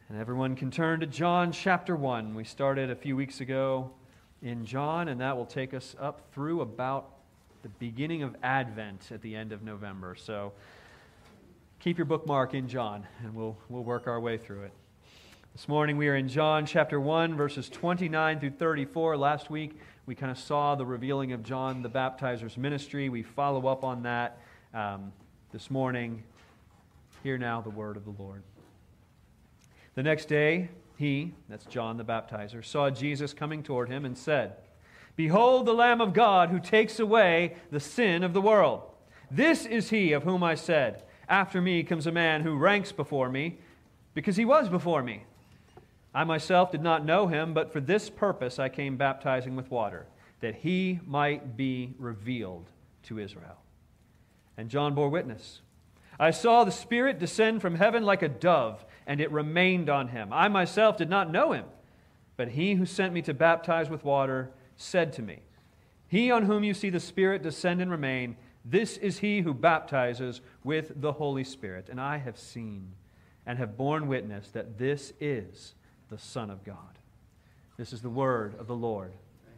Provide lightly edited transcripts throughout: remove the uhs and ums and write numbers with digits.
And everyone can turn to John chapter 1. We started a few weeks ago in John, and that will take us up through about the beginning of Advent at the end of November. So keep your bookmark in John, and we'll work our way through it. This morning we are in John chapter 1, verses 29 through 34. Last week we kind of saw the revealing of John the Baptizer's ministry. We follow up on that this morning. Hear now the word of the Lord. The next day, he, that's John the Baptizer, saw Jesus coming toward him and said, "Behold the Lamb of God who takes away the sin of the world. This is he of whom I said, after me comes a man who ranks before me, because he was before me. I myself did not know him, but for this purpose I came baptizing with water, that he might be revealed to Israel." And John bore witness. "I saw the Spirit descend from heaven like a dove, and it remained on him. I myself did not know him, but he who sent me to baptize with water said to me, 'He on whom you see the Spirit descend and remain, this is he who baptizes with the Holy Spirit. And I have seen and have borne witness that this is the Son of God.'" This is the word of the Lord.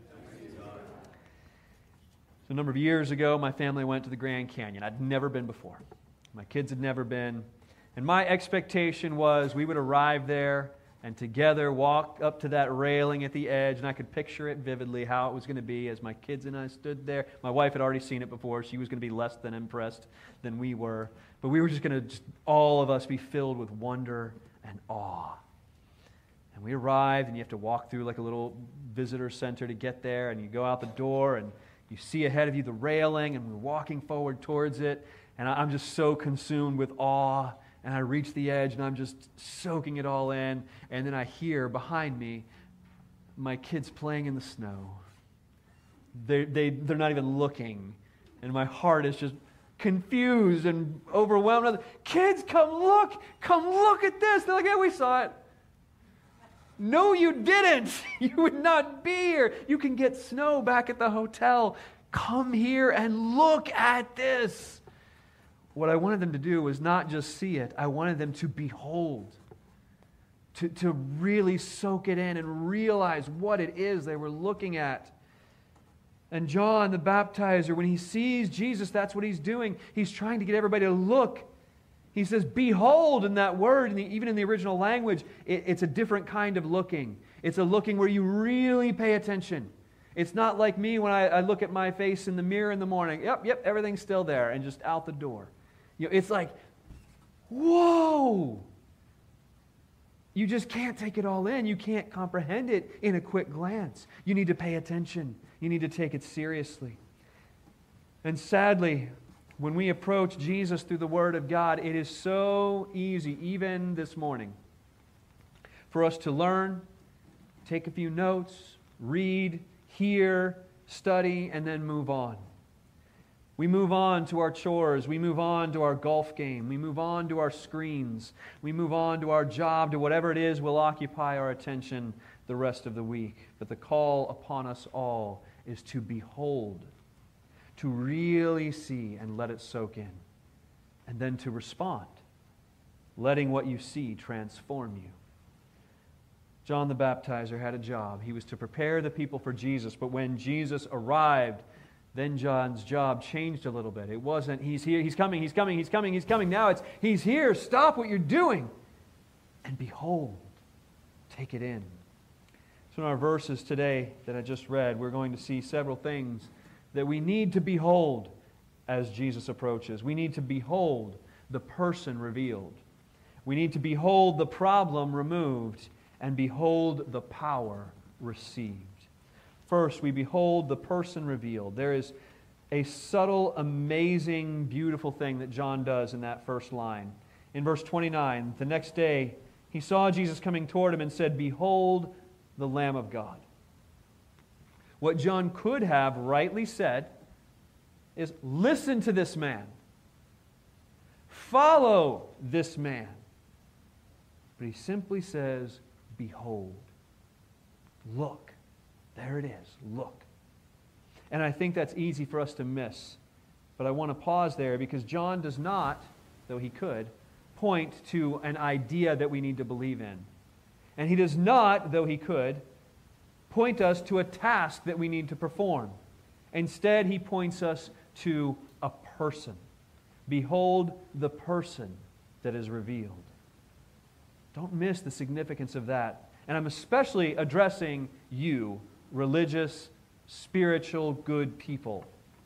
So a number of years ago, my family went to the Grand Canyon. I'd never been before. My kids had never been. And my expectation was we would arrive there and together walk up to that railing at the edge, and I could picture it vividly how it was going to be as my kids and I stood there. My wife had already seen it before. She was going to be less than impressed than we were. But we were just going to, all of us, be filled with wonder and awe. And we arrived, and you have to walk through like a little visitor center to get there, and you go out the door, and you see ahead of you the railing, and we're walking forward towards it, and I'm just so consumed with awe. And I reach the edge, and I'm just soaking it all in. And then I hear behind me my kids playing in the snow. They're not even looking. And my heart is just confused and overwhelmed. "Kids, come look at this." They're like, "Yeah, we saw it." No, you didn't. You would not be here. You can get snow back at the hotel. Come here and look at this. What I wanted them to do was not just see it. I wanted them to behold, to really soak it in and realize what it is they were looking at. And John the Baptizer, when he sees Jesus, that's what he's doing. He's trying to get everybody to look. He says, "Behold," in that word, even in the original language, it's a different kind of looking. It's a looking where you really pay attention. It's not like me when I look at my face in the mirror in the morning. Yep, everything's still there, and just out the door. It's like, whoa! You just can't take it all in. You can't comprehend it in a quick glance. You need to pay attention. You need to take it seriously. And sadly, when we approach Jesus through the Word of God, it is so easy, even this morning, for us to learn, take a few notes, read, hear, study, and then move on. We move on to our chores. We move on to our golf game. We move on to our screens. We move on to our job, to whatever it is will occupy our attention the rest of the week. But the call upon us all is to behold, to really see and let it soak in, and then to respond, letting what you see transform you. John the Baptizer had a job. He was to prepare the people for Jesus, but when Jesus arrived, then John's job changed a little bit. It wasn't, "He's here, he's coming. Now it's, "He's here, stop what you're doing, and behold," take it in. So in our verses today that I just read, we're going to see several things that we need to behold as Jesus approaches. We need to behold the person revealed. We need to behold the problem removed, and behold the power received. First, we behold the person revealed. There is a subtle, amazing, beautiful thing that John does in that first line. In verse 29, the next day, he saw Jesus coming toward him and said, "Behold the Lamb of God." What John could have rightly said is, "Listen to this man. Follow this man." But he simply says, "Behold." Look. There it is. Look. And I think that's easy for us to miss. But I want to pause there because John does not, though he could, point to an idea that we need to believe in. And He does not, though He could, point us to a task that we need to perform. Instead, He points us to a person. Behold the person that is revealed. Don't miss the significance of that. And I'm especially addressing you, religious, spiritual, good people.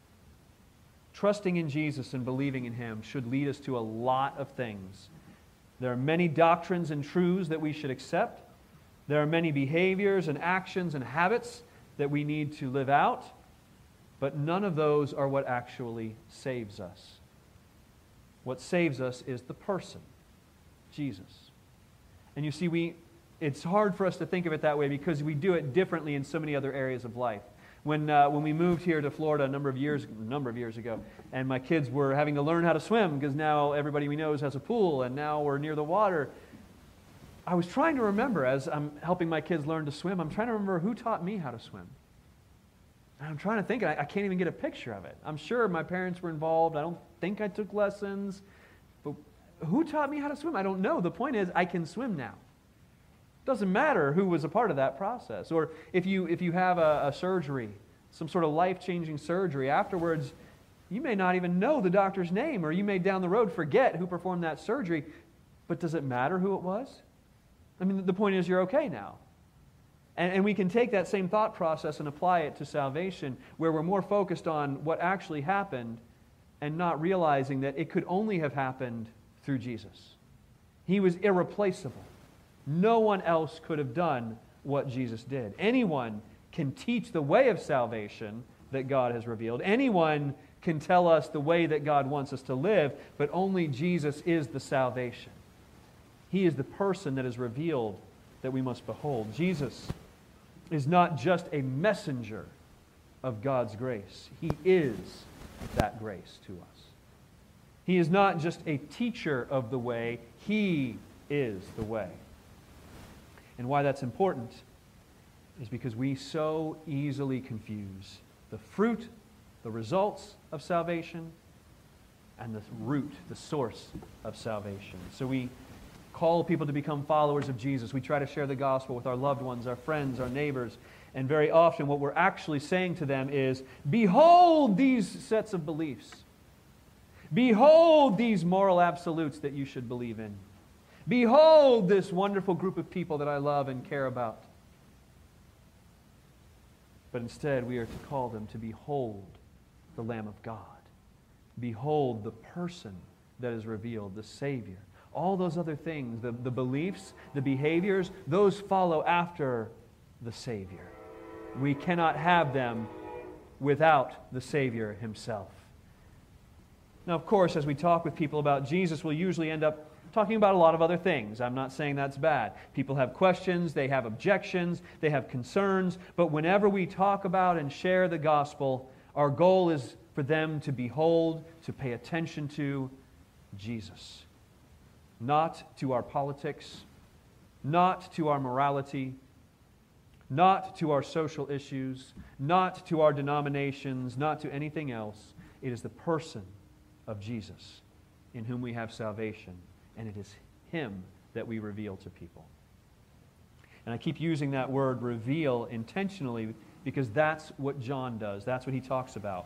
Trusting in Jesus and believing in Him should lead us to a lot of things. There are many doctrines and truths that we should accept. There are many behaviors and actions and habits that we need to live out. But none of those are what actually saves us. What saves us is the person, Jesus. And you see, it's hard for us to think of it that way because we do it differently in so many other areas of life. When we moved here to Florida a number of years ago, and my kids were having to learn how to swim because now everybody we know has a pool, and now we're near the water, I was trying to remember, as I'm helping my kids learn to swim, I'm trying to remember who taught me how to swim. And I'm trying to think, I can't even get a picture of it. I'm sure my parents were involved. I don't think I took lessons. But who taught me how to swim? I don't know. The point is, I can swim now. It doesn't matter who was a part of that process. Or if you have a surgery, some sort of life-changing surgery, afterwards, you may not even know the doctor's name, or you may down the road forget who performed that surgery. But does it matter who it was? I mean, the point is you're okay now. And we can take that same thought process and apply it to salvation, where we're more focused on what actually happened and not realizing that it could only have happened through Jesus. He was irreplaceable. No one else could have done what Jesus did. Anyone can teach the way of salvation that God has revealed. Anyone can tell us the way that God wants us to live, but only Jesus is the salvation. He is the person that is revealed that we must behold. Jesus is not just a messenger of God's grace. He is that grace to us. He is not just a teacher of the way. He is the way. And why that's important is because we so easily confuse the fruit, the results of salvation, and the root, the source of salvation. So we call people to become followers of Jesus. We try to share the gospel with our loved ones, our friends, our neighbors. And very often what we're actually saying to them is, behold these sets of beliefs. Behold these moral absolutes that you should believe in. Behold this wonderful group of people that I love and care about. But instead we are to call them to behold the Lamb of God. Behold the person that is revealed, the Savior. All those other things, the beliefs, the behaviors, those follow after the Savior. We cannot have them without the Savior Himself. Now, of course, as we talk with people about Jesus, we'll usually end up talking about a lot of other things. I'm not saying that's bad. People have questions, they have objections, they have concerns, but whenever we talk about and share the gospel, our goal is for them to behold, to pay attention to Jesus. Not to our politics, not to our morality, not to our social issues, not to our denominations, not to anything else. It is the person of Jesus in whom we have salvation, and it is Him that we reveal to people. And I keep using that word reveal intentionally because that's what John does. That's what he talks about.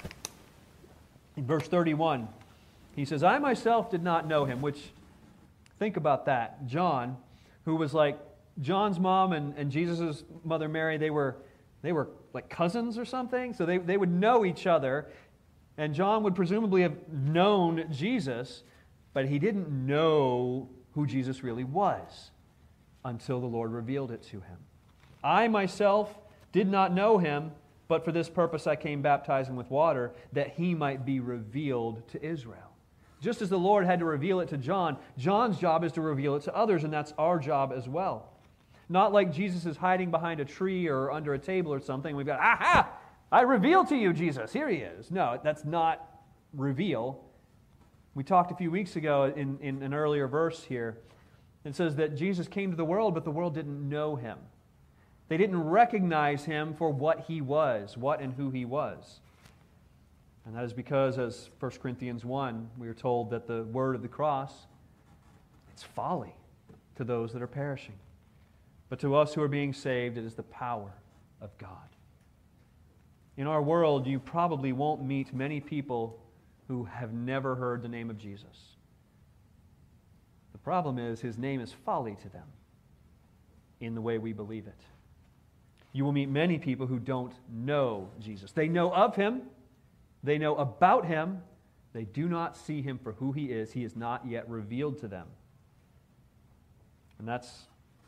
In verse 31, he says, I myself did not know Him, which, think about that. John, who was like John's mom and Jesus' mother Mary, they were like cousins or something, so they would know each other, and John would presumably have known Jesus, but he didn't know who Jesus really was until the Lord revealed it to him. I myself did not know Him, but for this purpose I came baptizing with water, that He might be revealed to Israel. Just as the Lord had to reveal it to John, John's job is to reveal it to others, and that's our job as well. Not like Jesus is hiding behind a tree or under a table or something. We've got, aha! I reveal to you, Jesus. Here He is. No, that's not reveal. We talked a few weeks ago in an earlier verse here. It says that Jesus came to the world, but the world didn't know Him. They didn't recognize Him for what He was, what and who He was. And that is because, as 1 Corinthians 1, we are told that the word of the cross, it's folly to those that are perishing. But to us who are being saved, it is the power of God. In our world, you probably won't meet many people who have never heard the name of Jesus. The problem is, his name is folly to them in the way we believe it. You will meet many people who don't know Jesus. They know of him. They know about him. They do not see him for who he is. He is not yet revealed to them. And that's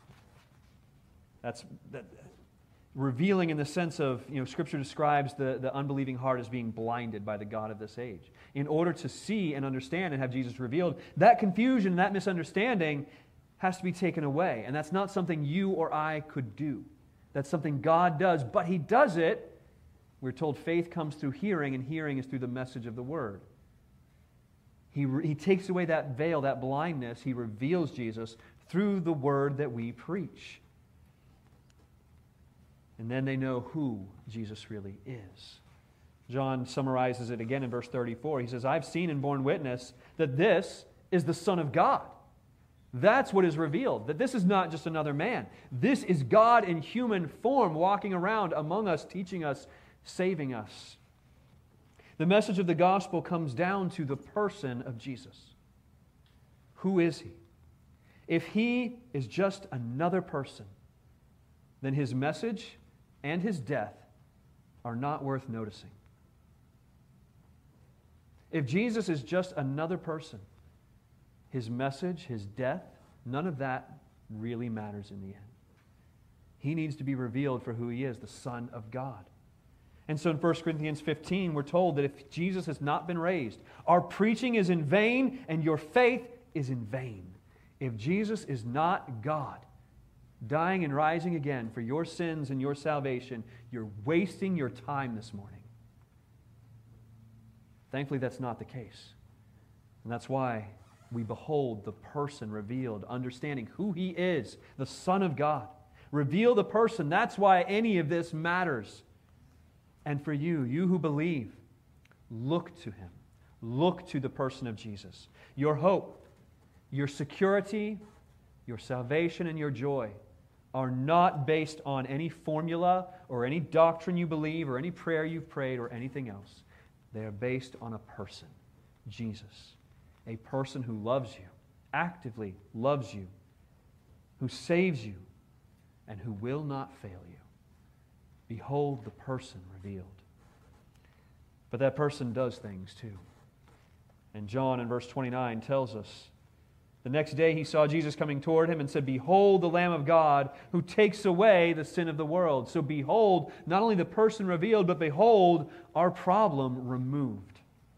revealing in the sense of, Scripture describes the unbelieving heart as being blinded by the God of this age. In order to see and understand and have Jesus revealed, that confusion, that misunderstanding has to be taken away. And that's not something you or I could do. That's something God does, but he does it. We're told faith comes through hearing, and hearing is through the message of the Word. He takes away that veil, that blindness. He reveals Jesus through the Word that we preach. And then they know who Jesus really is. John summarizes it again in verse 34. He says, I've seen and borne witness that this is the Son of God. That's what is revealed, that this is not just another man. This is God in human form walking around among us, teaching us, saving us. The message of the gospel comes down to the person of Jesus. Who is he? If he is just another person, then his message and his death are not worth noticing. If Jesus is just another person, his message, his death, none of that really matters in the end. He needs to be revealed for who he is, the Son of God. And so in 1 Corinthians 15, we're told that if Jesus has not been raised, our preaching is in vain and your faith is in vain. If Jesus is not God, dying and rising again for your sins and your salvation, you're wasting your time this morning. Thankfully, that's not the case. And that's why we behold the person revealed, understanding who he is, the Son of God. Reveal the person. That's why any of this matters. And for you who believe, look to him. Look to the person of Jesus. Your hope, your security, your salvation, and your joy are not based on any formula or any doctrine you believe or any prayer you've prayed or anything else. They are based on a person, Jesus. A person who loves you, actively loves you, who saves you, and who will not fail you. Behold the person revealed. But that person does things too. And John in verse 29 tells us, the next day he saw Jesus coming toward him and said, Behold the Lamb of God who takes away the sin of the world. So behold, not only the person revealed, but behold our problem removed.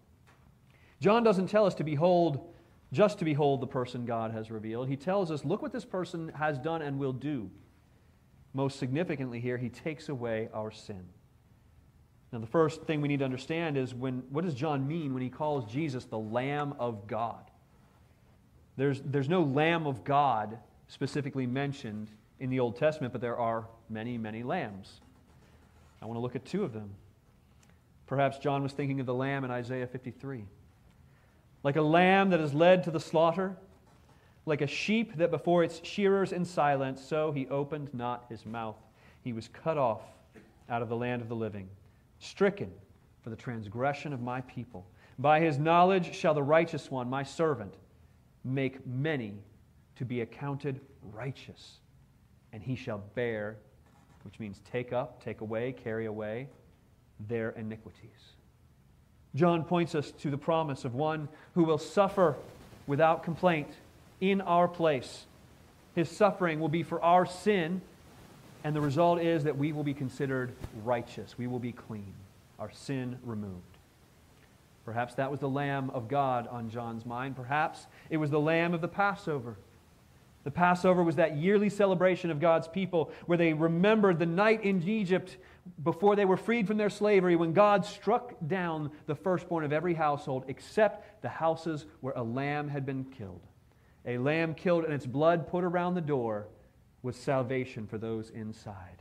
John doesn't tell us to behold, just to behold the person God has revealed. He tells us, look what this person has done and will do. Most significantly here, he takes away our sin. Now the first thing we need to understand is what does John mean when he calls Jesus the Lamb of God? There's no Lamb of God specifically mentioned in the Old Testament, but there are many, many lambs. I want to look at two of them. Perhaps John was thinking of the lamb in Isaiah 53. Like a lamb that is led to the slaughter, like a sheep that before its shearers in silence, so he opened not his mouth. He was cut off out of the land of the living, stricken for the transgression of my people. By his knowledge shall the righteous one, my servant, make many to be accounted righteous, and he shall bear, which means take up, take away, carry away, their iniquities. John points us to the promise of one who will suffer without complaint in our place. His suffering will be for our sin, and the result is that we will be considered righteous. We will be clean, our sin removed. Perhaps that was the Lamb of God on John's mind. Perhaps it was the Lamb of the Passover. The Passover was that yearly celebration of God's people where they remembered the night in Egypt before they were freed from their slavery when God struck down the firstborn of every household except the houses where a lamb had been killed. A lamb killed and its blood put around the door was salvation for those inside.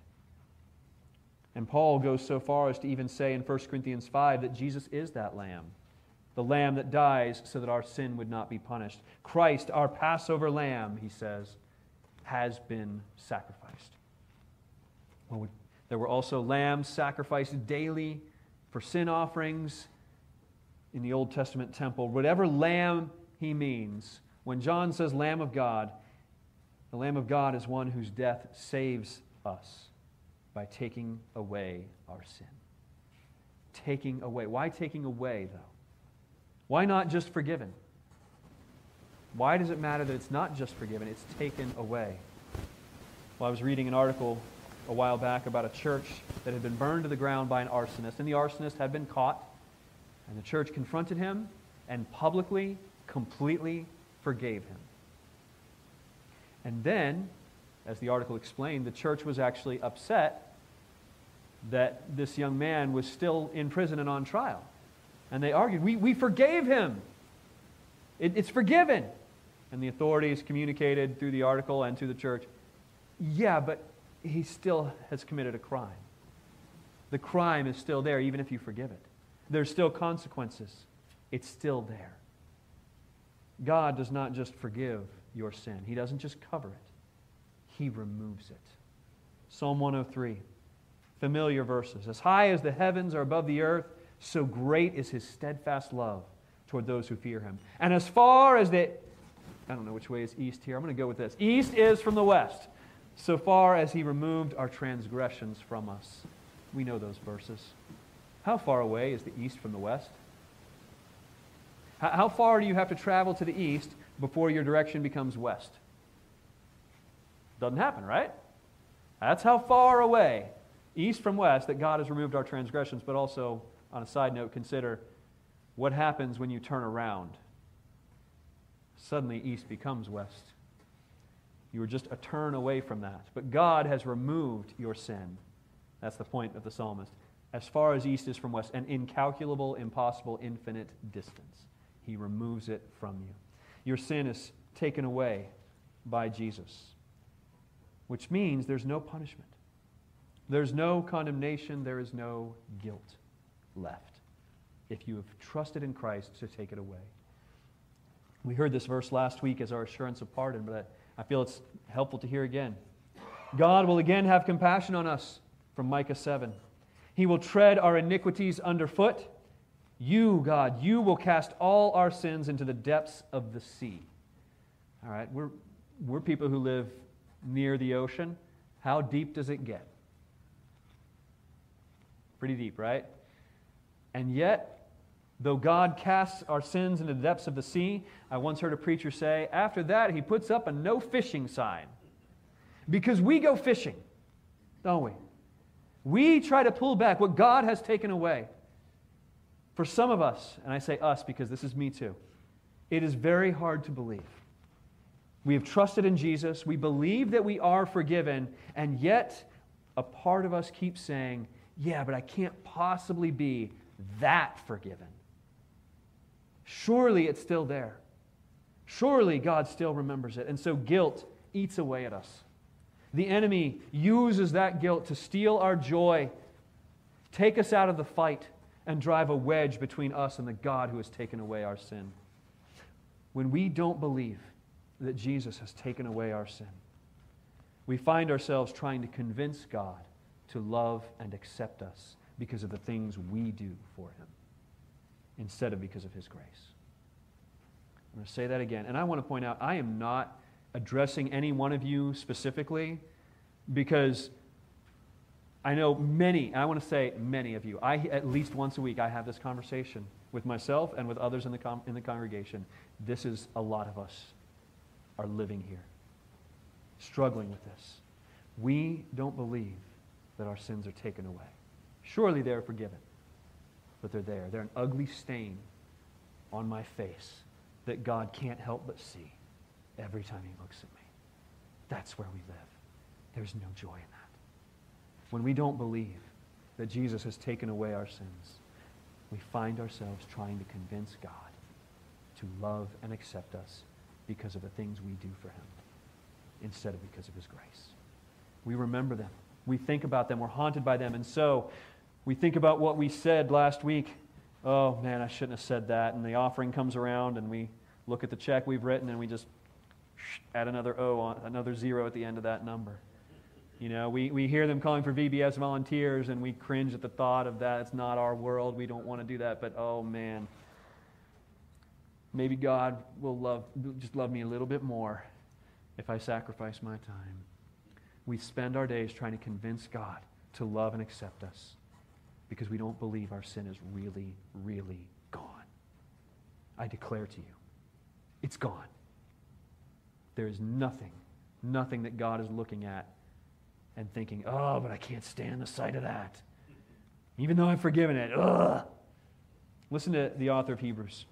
And Paul goes so far as to even say in 1 Corinthians 5 that Jesus is that lamb, the lamb that dies so that our sin would not be punished. Christ, our Passover lamb, he says, has been sacrificed. Well, there were also lambs sacrificed daily for sin offerings in the Old Testament temple. Whatever lamb he means, when John says Lamb of God, the Lamb of God is one whose death saves us by taking away our sin. Taking away. Why taking away, though? Why not just forgiven? Why does it matter that it's not just forgiven, it's taken away? Well, I was reading an article a while back about a church that had been burned to the ground by an arsonist, and the arsonist had been caught, and the church confronted him and publicly, completely forgave him. And then, as the article explained, the church was actually upset that this young man was still in prison and on trial. And they argued, we forgave him. It's forgiven. And the authorities communicated through the article and to the church, yeah, but he still has committed a crime. The crime is still there, even if you forgive it. There's still consequences. It's still there. God does not just forgive your sin. He doesn't just cover it. He removes it. Psalm 103, familiar verses. As high as the heavens are above the earth, so great is His steadfast love toward those who fear Him. And as far as the, I don't know which way is east here. I'm going to go with this. East is from the west, so far as He removed our transgressions from us. We know those verses. How far away is the east from the west? How far do you have to travel to the east before your direction becomes west? Doesn't happen, right? That's how far away, east from west, that God has removed our transgressions. But also, on a side note, consider what happens when you turn around. Suddenly, east becomes west. You were just a turn away from that. But God has removed your sin. That's the point of the psalmist. As far as east is from west, an incalculable, impossible, infinite distance. He removes it from you. Your sin is taken away by Jesus, which means there's no punishment. There's no condemnation. There is no guilt left if you have trusted in Christ to take it away. We heard this verse last week as our assurance of pardon, but I feel it's helpful to hear again. God will again have compassion on us, from Micah 7. He will tread our iniquities underfoot. You, God, you will cast all our sins into the depths of the sea. All right, we're people who live near the ocean. How deep does it get? Pretty deep, right? And yet, though God casts our sins into the depths of the sea, I once heard a preacher say, after that, He puts up a no fishing sign. Because we go fishing, don't we? We try to pull back what God has taken away. For some of us, and I say us because this is me too, it is very hard to believe. We have trusted in Jesus, we believe that we are forgiven, and yet a part of us keeps saying, yeah, but I can't possibly be that forgiven. Surely it's still there. Surely God still remembers it. And so guilt eats away at us. The enemy uses that guilt to steal our joy, take us out of the fight, and drive a wedge between us and the God who has taken away our sin. When we don't believe that Jesus has taken away our sin, we find ourselves trying to convince God to love and accept us because of the things we do for Him, instead of because of His grace. I'm going to say that again. And I want to point out, I am not addressing any one of you specifically, because I know many, and I want to say many of you, at least once a week I have this conversation with myself and with others in the congregation. This is a lot of us are living here, struggling with this. We don't believe that our sins are taken away. Surely they're forgiven, but they're there. They're an ugly stain on my face that God can't help but see every time He looks at me. That's where we live. There's no joy in that. When we don't believe that Jesus has taken away our sins, we find ourselves trying to convince God to love and accept us because of the things we do for Him, instead of because of His grace. We remember them. We think about them. We're haunted by them. And so we think about what we said last week. Oh, man, I shouldn't have said that. And the offering comes around, and we look at the check we've written, and we just add another another zero at the end of that number. We hear them calling for VBS volunteers, and we cringe at the thought of that. It's not our world. We don't want to do that. But, oh, man, maybe God will just love me a little bit more if I sacrifice my time. We spend our days trying to convince God to love and accept us because we don't believe our sin is really, really gone. I declare to you, it's gone. There is nothing that God is looking at and thinking, oh, but I can't stand the sight of that. Even though I've forgiven it. Ugh. Listen to the author of Hebrews.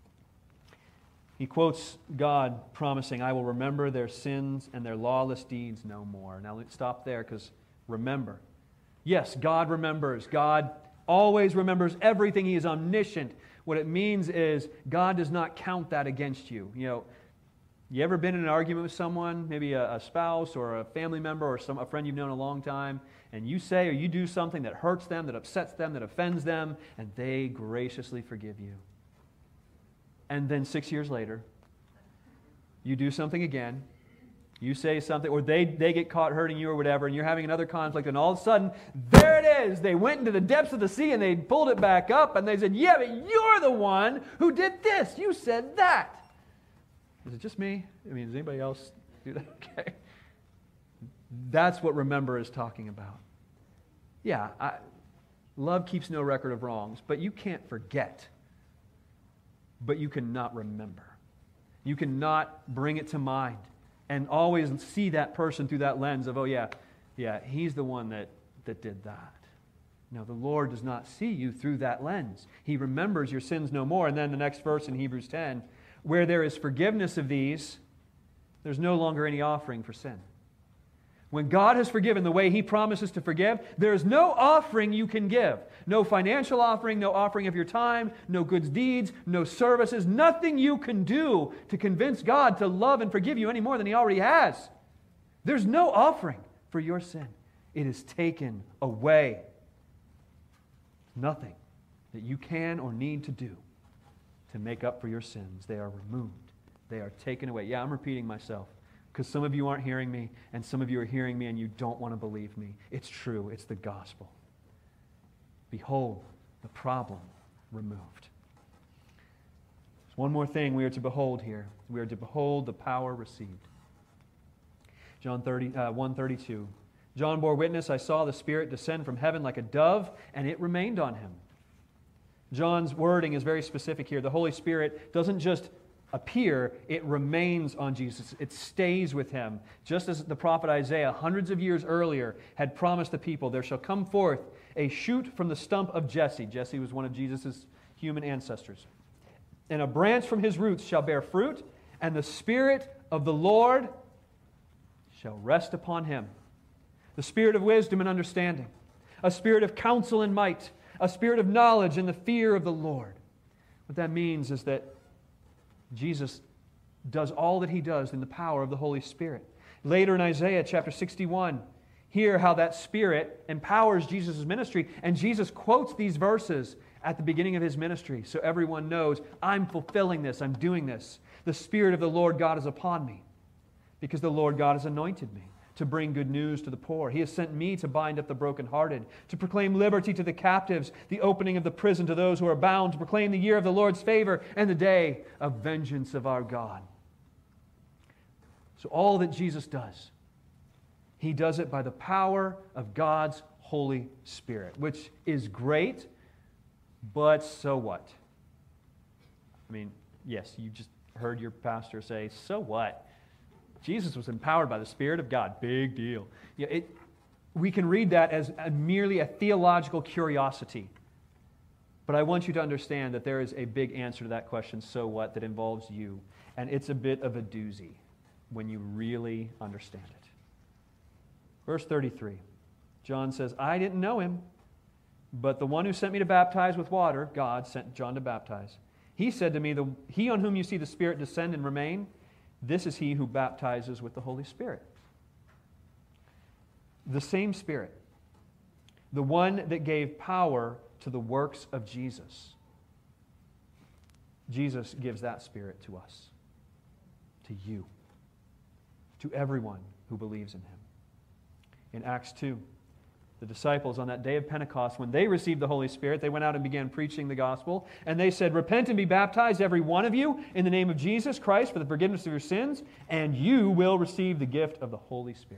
He quotes God promising, I will remember their sins and their lawless deeds no more. Now let's stop there, because remember. Yes, God remembers. God always remembers everything. He is omniscient. What it means is God does not count that against you. You ever been in an argument with someone, maybe a spouse or a family member or a friend you've known a long time, and you say or you do something that hurts them, that upsets them, that offends them, and they graciously forgive you. And then 6 years later, you do something again, you say something, or they get caught hurting you or whatever, and you're having another conflict, and all of a sudden, there it is! They went into the depths of the sea and they pulled it back up, and they said, yeah, but you're the one who did this! You said that! Is it just me? Does anybody else do that? Okay. That's what remember is talking about. Yeah, love keeps no record of wrongs, but you can't forget. But you cannot remember. You cannot bring it to mind and always see that person through that lens of, oh yeah, he's the one that did that. No, the Lord does not see you through that lens. He remembers your sins no more. And then the next verse in Hebrews 10, where there is forgiveness of these, there's no longer any offering for sin. When God has forgiven the way He promises to forgive, there is no offering you can give. No financial offering, no offering of your time, no good deeds, no services, nothing you can do to convince God to love and forgive you any more than He already has. There's no offering for your sin. It is taken away. Nothing that you can or need to do to make up for your sins. They are removed. They are taken away. Yeah, I'm repeating myself because some of you aren't hearing me and some of you are hearing me and you don't want to believe me. It's true. It's the gospel. Behold, the problem removed. There's one more thing we are to behold here. We are to behold the power received. John 1:32. John bore witness, I saw the Spirit descend from heaven like a dove, and it remained on him. John's wording is very specific here. The Holy Spirit doesn't just appear, it remains on Jesus. It stays with him. Just as the prophet Isaiah, hundreds of years earlier, had promised the people, there shall come forth a shoot from the stump of Jesse. Jesse was one of Jesus' human ancestors. And a branch from his roots shall bear fruit, and the Spirit of the Lord shall rest upon him. The Spirit of wisdom and understanding, a spirit of counsel and might, a spirit of knowledge and the fear of the Lord. What that means is that Jesus does all that He does in the power of the Holy Spirit. Later in Isaiah chapter 61, hear how that Spirit empowers Jesus' ministry, and Jesus quotes these verses at the beginning of His ministry so everyone knows, I'm fulfilling this, I'm doing this. The Spirit of the Lord God is upon me because the Lord God has anointed me to bring good news to the poor. He has sent me to bind up the brokenhearted, to proclaim liberty to the captives, the opening of the prison to those who are bound, to proclaim the year of the Lord's favor and the day of vengeance of our God. So all that Jesus does, He does it by the power of God's Holy Spirit, which is great, but so what? Yes, you just heard your pastor say, so what? Jesus was empowered by the Spirit of God. Big deal. We can read that as merely a theological curiosity. But I want you to understand that there is a big answer to that question, so what, that involves you. And it's a bit of a doozy when you really understand it. Verse 33, John says, I didn't know Him, but the one who sent me to baptize with water, God sent John to baptize. He said to me, He on whom you see the Spirit descend and remain, this is He who baptizes with the Holy Spirit. The same Spirit, the one that gave power to the works of Jesus. Jesus gives that Spirit to us, to you. to everyone who believes in him. In Acts 2, the disciples on that day of Pentecost, when they received the Holy Spirit, they went out and began preaching the gospel. And they said, "Repent and be baptized, every one of you, in the name of Jesus Christ for the forgiveness of your sins, and you will receive the gift of the Holy Spirit."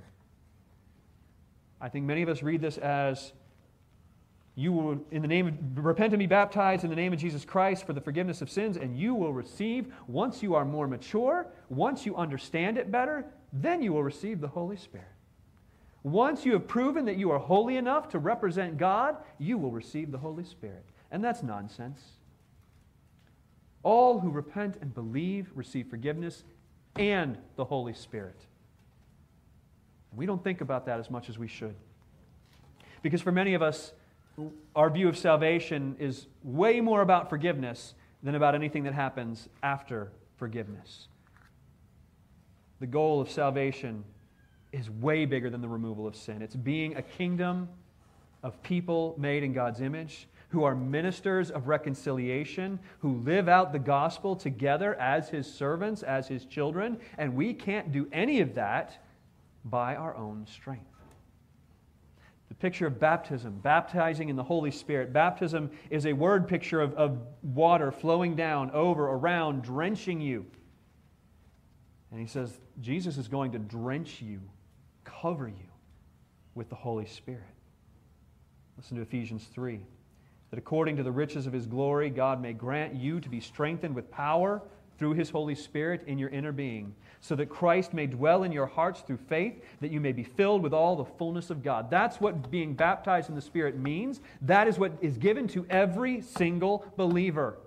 I think many of us read this as, "You will, repent and be baptized in the name of Jesus Christ for the forgiveness of sins, and you will receive, once you are more mature, once you understand it better, then you will receive the Holy Spirit. Once you have proven that you are holy enough to represent God, you will receive the Holy Spirit." And that's nonsense. All who repent and believe receive forgiveness and the Holy Spirit. We don't think about that as much as we should. Because for many of us, our view of salvation is way more about forgiveness than about anything that happens after forgiveness. The goal of salvation is way bigger than the removal of sin. It's being a kingdom of people made in God's image, who are ministers of reconciliation, who live out the gospel together as His servants, as His children, and we can't do any of that by our own strength. The picture of baptism, baptizing in the Holy Spirit. Baptism is a word picture of water flowing down, over, around, drenching you. And he says, Jesus is going to drench you, cover you with the Holy Spirit. Listen to Ephesians 3. That according to the riches of His glory, God may grant you to be strengthened with power through His Holy Spirit in your inner being, so that Christ may dwell in your hearts through faith, that you may be filled with all the fullness of God. That's what being baptized in the Spirit means. That is what is given to every single believer.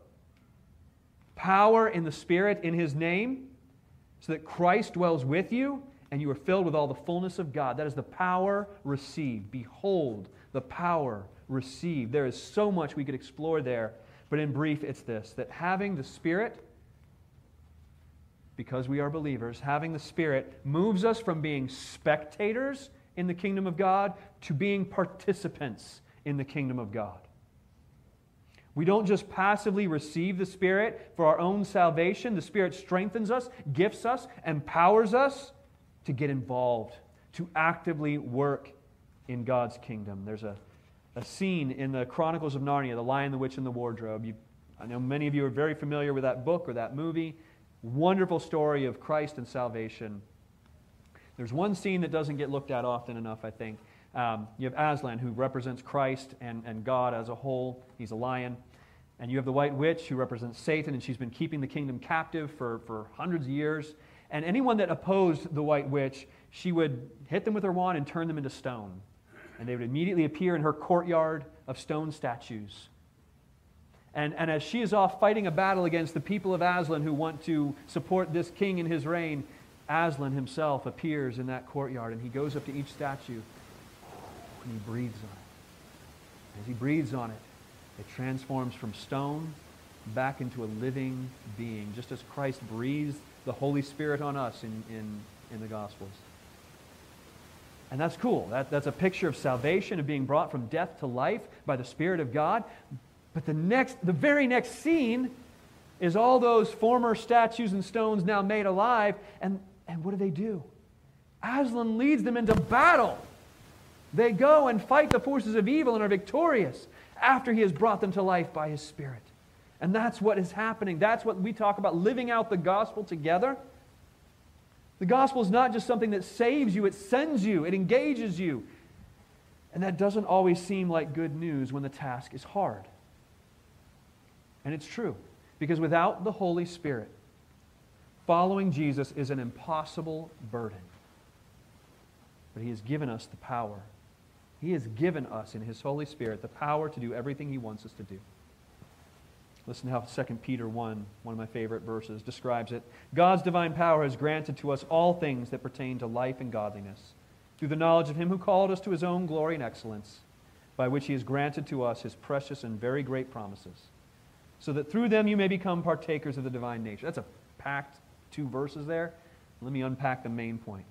Power in the Spirit in His name, so that Christ dwells with you, and you are filled with all the fullness of God. That is the power received. Behold, the power received. There is so much we could explore there, but in brief, it's this, that having the Spirit, because we are believers, having the Spirit moves us from being spectators in the kingdom of God to being participants in the kingdom of God. We don't just passively receive the Spirit for our own salvation. The Spirit strengthens us, gifts us, empowers us to get involved, to actively work in God's kingdom. There's a scene in the Chronicles of Narnia, The Lion, the Witch, and the Wardrobe. I know many of you are very familiar with that book or that movie. Wonderful story of Christ and salvation. There's one scene that doesn't get looked at often enough, I think. You have Aslan, who represents Christ and God as a whole. He's a lion. And you have the White Witch, who represents Satan, and she's been keeping the kingdom captive for hundreds of years. And anyone that opposed the White Witch, she would hit them with her wand and turn them into stone. And they would immediately appear in her courtyard of stone statues. And as she is off fighting a battle against the people of Aslan who want to support this king in his reign, Aslan himself appears in that courtyard, and he goes up to each statue and he breathes on it. As he breathes on it, it transforms from stone back into a living being, just as Christ breathes the Holy Spirit on us in the Gospels. And that's cool. That's a picture of salvation, of being brought from death to life by the Spirit of God. But the very next scene is all those former statues and stones now made alive. And what do? Aslan leads them into battle. They go and fight the forces of evil and are victorious after he has brought them to life by his Spirit. And that's what is happening. That's what we talk about, living out the gospel together. The gospel is not just something that saves you, it sends you, it engages you. And that doesn't always seem like good news when the task is hard. And it's true, because without the Holy Spirit, following Jesus is an impossible burden. But He has given us the power. He has given us in His Holy Spirit the power to do everything He wants us to do. Listen to how 2 Peter 1, one of my favorite verses, describes it. God's divine power has granted to us all things that pertain to life and godliness, through the knowledge of Him who called us to His own glory and excellence, by which He has granted to us His precious and very great promises, so that through them you may become partakers of the divine nature. That's a packed 2 verses there. Let me unpack the main point.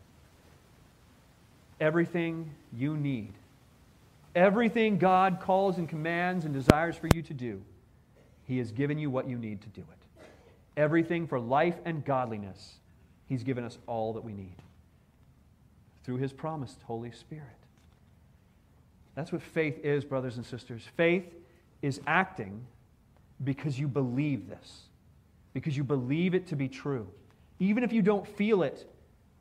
Everything you need, everything God calls and commands and desires for you to do, He has given you what you need to do it. Everything for life and godliness, He's given us all that we need. through His promised Holy Spirit. That's what faith is, brothers and sisters. Faith is acting because you believe this, because you believe it to be true. Even if you don't feel it,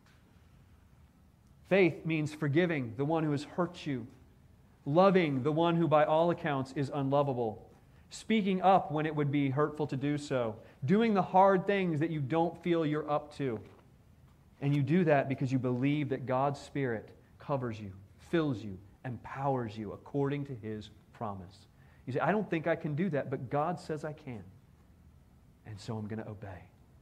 faith means forgiving the one who has hurt you, loving the one who by all accounts is unlovable, speaking up when it would be hurtful to do so, doing the hard things that you don't feel you're up to. And you do that because you believe that God's Spirit covers you, fills you, empowers you according to His promise. You say, I don't think I can do that, but God says I can. And so I'm going to obey.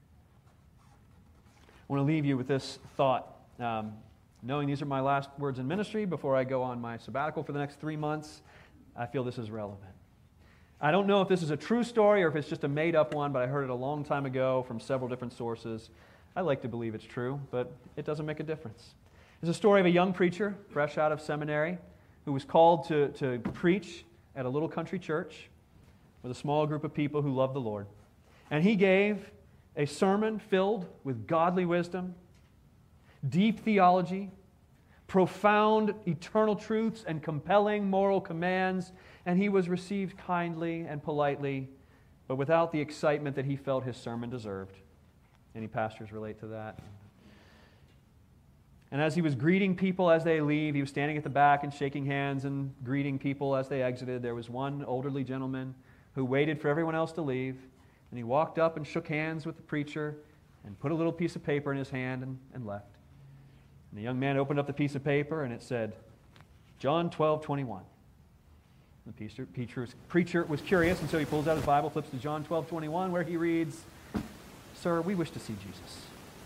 I want to leave you with this thought. Knowing these are my last words in ministry before I go on my sabbatical for the next 3 months, I feel this is relevant. I don't know if this is a true story or if it's just a made-up one, but I heard it a long time ago from several different sources. I like to believe it's true, but it doesn't make a difference. It's a story of a young preacher, fresh out of seminary, who was called to preach at a little country church with a small group of people who loved the Lord. And he gave a sermon filled with godly wisdom, deep theology, profound eternal truths, and compelling moral commands, and he was received kindly and politely, but without the excitement that he felt his sermon deserved. Any pastors relate to that? And as he was greeting people as they leave, he was standing at the back and shaking hands and greeting people as they exited. There was one elderly gentleman who waited for everyone else to leave, and he walked up and shook hands with the preacher and put a little piece of paper in his hand and left. And the young man opened up the piece of paper, and it said, John 12:21. The preacher was curious, and so he pulls out his Bible, flips to John 12:21, where he reads, Sir, we wish to see Jesus.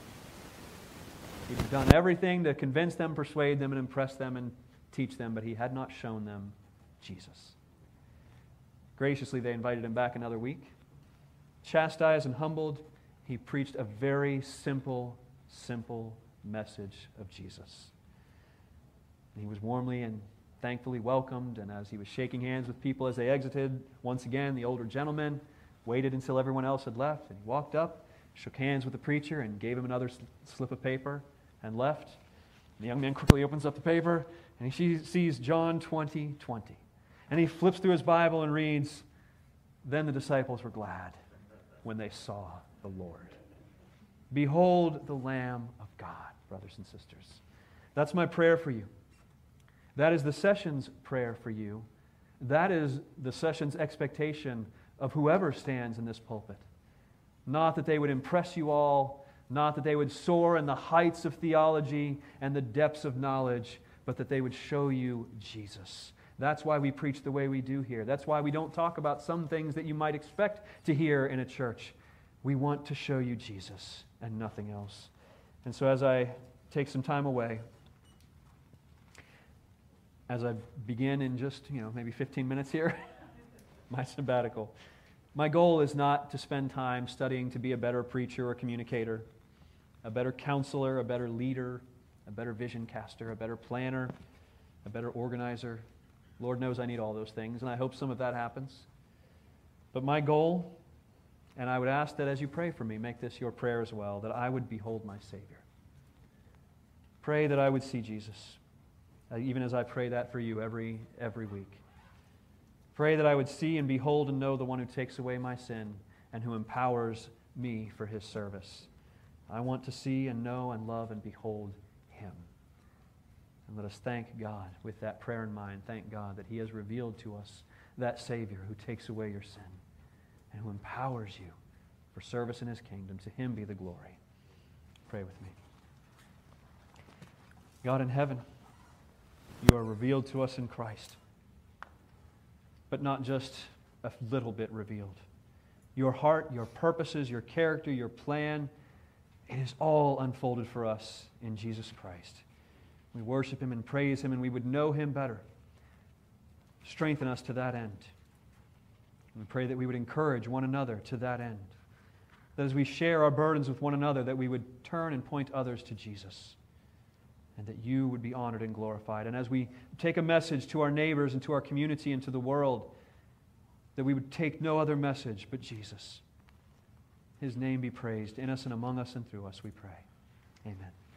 He had done everything to convince them, persuade them, and impress them, and teach them, but he had not shown them Jesus. Graciously, they invited him back another week. Chastised and humbled, he preached a very simple message of Jesus. And he was warmly and thankfully welcomed, and as he was shaking hands with people as they exited, once again, the older gentleman waited until everyone else had left, and he walked up, shook hands with the preacher, and gave him another slip of paper, and left. And the young man quickly opens up the paper, and he sees John 20:20. And he flips through his Bible and reads, Then the disciples were glad when they saw the Lord. Behold the Lamb of God, brothers and sisters. That's my prayer for you. That is the session's prayer for you. That is the session's expectation of whoever stands in this pulpit. Not that they would impress you all, not that they would soar in the heights of theology and the depths of knowledge, but that they would show you Jesus. That's why we preach the way we do here. That's why we don't talk about some things that you might expect to hear in a church. We want to show you Jesus and nothing else. And so as I take some time away, as I begin in just, maybe 15 minutes here, my sabbatical, my goal is not to spend time studying to be a better preacher or communicator, a better counselor, a better leader, a better vision caster, a better planner, a better organizer. Lord knows I need all those things, and I hope some of that happens. But my goal, and I would ask that as you pray for me, make this your prayer as well, that I would behold my Savior. Pray that I would see Jesus, even as I pray that for you every week. Pray that I would see and behold and know the one who takes away my sin and who empowers me for His service. I want to see and know and love and behold Him. And let us thank God with that prayer in mind. Thank God that He has revealed to us that Savior who takes away your sin and who empowers you for service in His kingdom. To Him be the glory. Pray with me. God in heaven, you are revealed to us in Christ, but not just a little bit revealed. Your heart, your purposes, your character, your plan, it is all unfolded for us in Jesus Christ. We worship Him and praise Him, and we would know Him better. Strengthen us to that end. And we pray that we would encourage one another to that end. That as we share our burdens with one another, that we would turn and point others to Jesus. And that you would be honored and glorified. And as we take a message to our neighbors and to our community and to the world, that we would take no other message but Jesus. His name be praised in us and among us and through us, we pray. Amen.